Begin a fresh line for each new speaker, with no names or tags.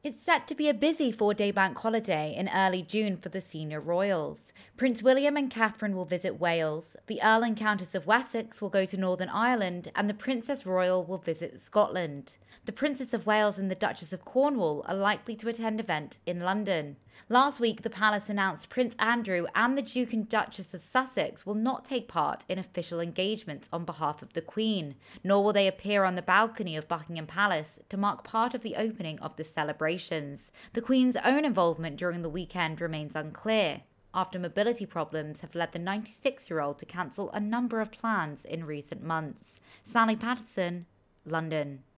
It's set to be a busy 4-day bank holiday in early June for the senior royals. Prince William and Catherine will visit Wales, the Earl and Countess of Wessex will go to Northern Ireland, and the Princess Royal will visit Scotland. The Princess of Wales and the Duchess of Cornwall are likely to attend events in London. Last week, the palace announced Prince Andrew and the Duke and Duchess of Sussex will not take part in official engagements on behalf of the Queen, nor will they appear on the balcony of Buckingham Palace to mark part of the opening of the celebrations. The Queen's own involvement during the weekend remains unclear, after mobility problems have led the 96-year-old to cancel a number of plans in recent months. Sally Patterson, London.